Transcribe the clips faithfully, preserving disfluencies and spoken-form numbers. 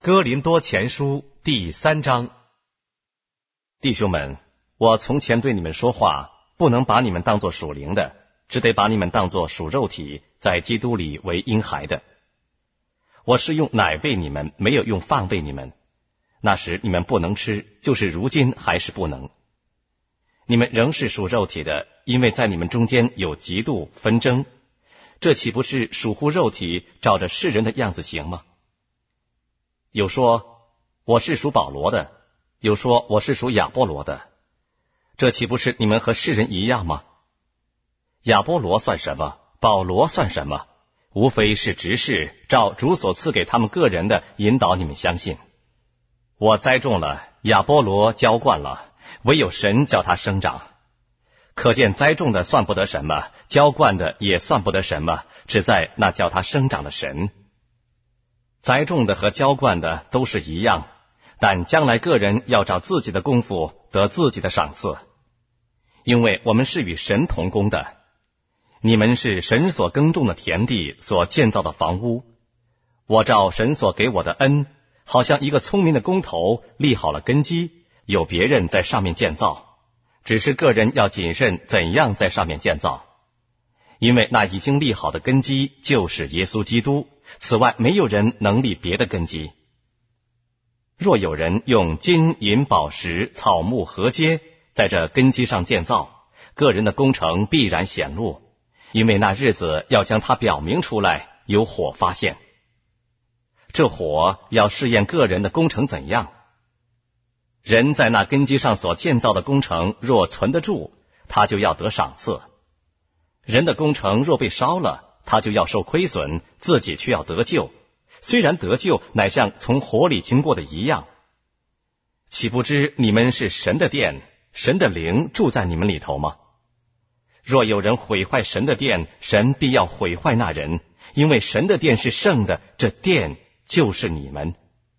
哥林多前书第三章。弟兄们，我从前对你们说话，不能把你们当作属灵的，只得把你们当作属肉体，在基督里为婴孩的。我是用奶喂你们，没有用饭喂你们。那时你们不能吃，就是如今还是不能。你们仍是属肉体的，因为在你们中间有嫉妒纷争，这岂不是属乎肉体，照着世人的样子行吗？有说我是属保罗的，有说我是属亚波罗的，这岂不是你们和世人一样吗？亚波罗算什么？保罗算什么？无非是执事，照主所赐给他们个人的引导你们相信。我栽种了，亚波罗浇灌了，唯有神叫他生长。可见栽种的算不得什么，浇灌的也算不得什么，只在那叫他生长的神。栽种的和浇灌的都是一样，但将来个人要照自己的功夫得自己的赏赐，因为我们是与神同工的。你们是神所耕种的田地，所建造的房屋。我照神所给我的恩，好像一个聪明的工头立好了根基，有别人在上面建造，只是个人要谨慎怎样在上面建造。因为那已经立好的根基就是耶稣基督，此外没有人能立别的根基。若有人用金银宝石草木禾秸在这根基上建造，个人的工程必然显露，因为那日子要将它表明出来，有火发现。这火要试验个人的工程怎样。人在那根基上所建造的工程若存得住，他就要得赏赐。人的工程若被烧了，他就要受亏损，自己却要得救，虽然得救乃像从火里经过的一样。岂不知你们是神的殿，神的灵住在你们里头吗？若有人毁坏神的殿，神必要毁坏那人，因为神的殿是圣的，这殿就是你们。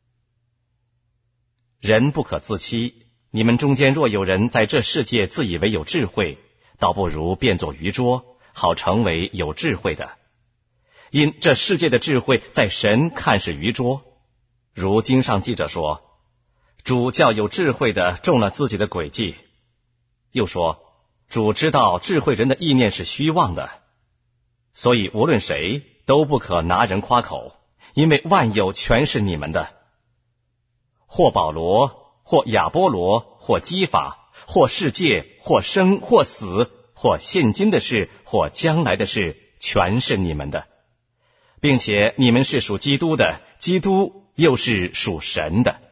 人不可自欺，你们中间若有人在这世界自以为有智慧，倒不如变作愚拙，好成为有智慧的。因这世界的智慧在神看是愚拙。如经上记着说，主叫有智慧的中了自己的诡计。又说，主知道智慧人的意念是虚妄的。所以无论谁都不可拿人夸口，因为万有全是你们的。或保罗，或亚波罗，或基法，或世界，或生，或死，或现今的事，或将来的事，全是你们的。并且你们是属基督的，基督又是属神的。